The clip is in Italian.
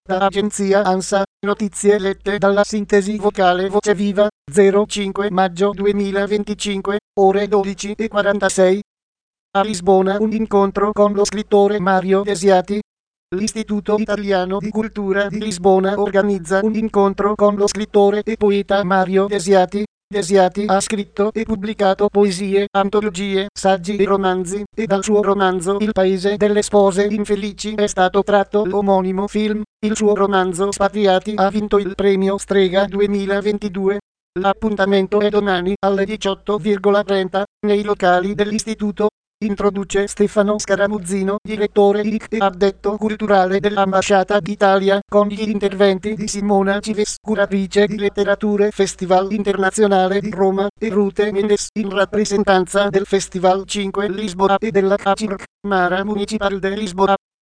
Da agenzia ANSA, notizie lette dalla sintesi vocale Voce Viva, 05 maggio 2025, ore 12:46. A Lisbona un incontro con lo scrittore Mario Desiati. L'Istituto Italiano di Cultura di Lisbona organizza un incontro con lo scrittore e poeta Mario Desiati. Desiati ha scritto e pubblicato poesie, antologie, saggi e romanzi, e dal suo romanzo Il paese delle spose infelici è stato tratto l'omonimo film. Il suo romanzo Spatriati ha vinto il premio Strega 2022. L'appuntamento è domani alle 18:30 nei locali dell'Istituto. Introduce Stefano Scaramuzzino, direttore IC e addetto culturale dell'Ambasciata d'Italia, con gli interventi di Simona Cives, curatrice di Letterature Festival Internazionale di Roma, e Rute Mendes, in rappresentanza del Festival 5 Lisboa e della CACIRC, Mara Municipal de Lisboa.